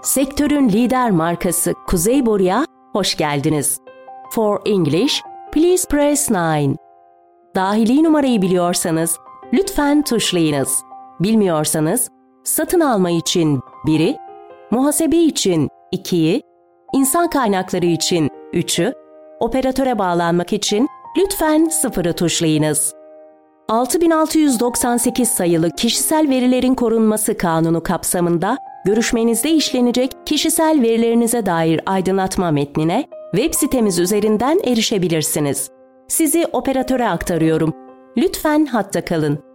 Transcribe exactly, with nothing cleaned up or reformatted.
Sektörün lider markası Kuzey Boru'ya hoş geldiniz. For English, please press nine. Dahili numarayı biliyorsanız lütfen tuşlayınız. Bilmiyorsanız satın alma için biri, muhasebe için ikiyi, insan kaynakları için üçü, operatöre bağlanmak için lütfen sıfırı tuşlayınız. altı bin altı yüz doksan sekiz sayılı Kişisel Verilerin Korunması Kanunu kapsamında görüşmenizde işlenecek kişisel verilerinize dair aydınlatma metnine web sitemiz üzerinden erişebilirsiniz. Sizi operatöre aktarıyorum. Lütfen hatta kalın.